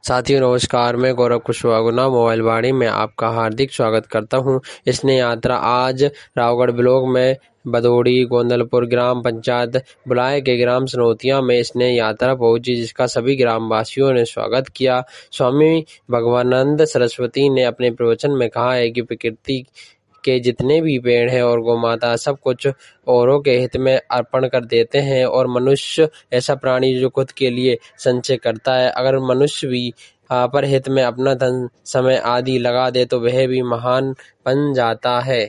साथियों नमस्कार, मैं गौरव कुशवाहा गुना मोबाइल वाणी में आपका हार्दिक स्वागत करता हूं। स्नेह यात्रा आज रावगढ़ ब्लॉक में बदोड़ी गोंदलपुर ग्राम पंचायत बुलाए के ग्राम सनोतिया में स्नेह यात्रा पहुंची, जिसका सभी ग्रामवासियों ने स्वागत किया। स्वामी भगवानंद सरस्वती ने अपने प्रवचन में कहा है कि प्रकृति के जितने भी पेड़ हैं और गौमाता सब कुछ औरों के हित में अर्पण कर देते हैं, और मनुष्य ऐसा प्राणी जो खुद के लिए संचय करता है। अगर मनुष्य भी पर हित में अपना धन समय आदि लगा दे तो वह भी महान बन जाता है।